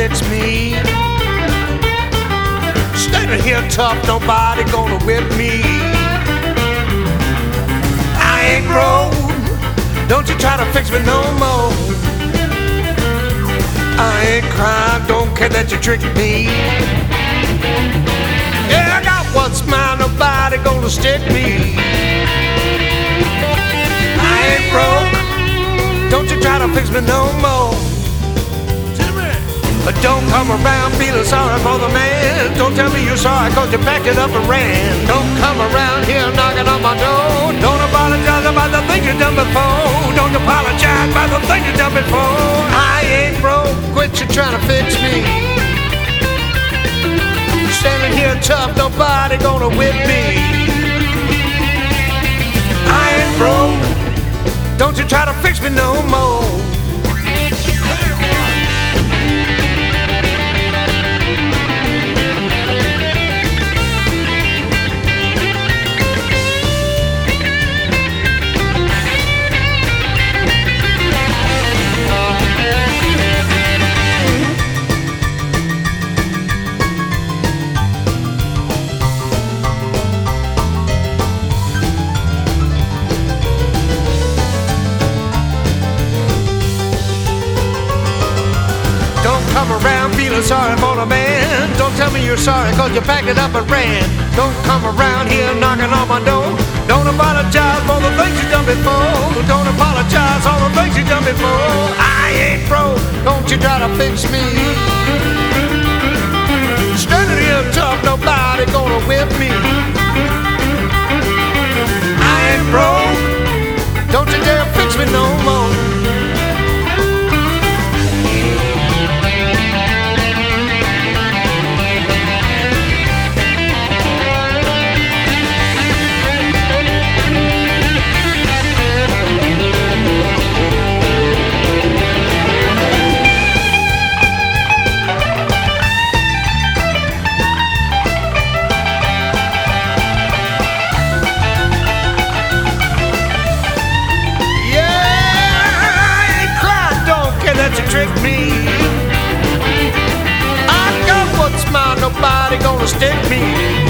fix me. Standing here tough, nobody gonna whip me. I ain't broke, don't you try to fix me no more. I ain't crying, don't care that you tricked me. Yeah, I got what's mine, nobody gonna stick me. I ain't broke, don't you try to fix me no more. But don't come around feeling sorry for the man. Don't tell me you're sorry cause you packed it up and ran. Don't come around here knocking on my door. Don't apologize about the things you done before. Don't apologize about the things you done before. I ain't broke, quit you trying to fix me. Standing here tough, nobody gonna whip me. I ain't broke, don't you try to fix me no more. Come around feeling sorry for the man. Don't tell me you're sorry cause you packed it up and ran. Don't come around here knocking on my door. Don't apologize for the things you done before. Don't apologize for the things you done before. I ain't broke, don't you try to fix me. Standing here tough, nobody gonna whip me. I ain't broke, don't you dare fix me no more. That you tricked me. I got what's mine, nobody gonna stick me.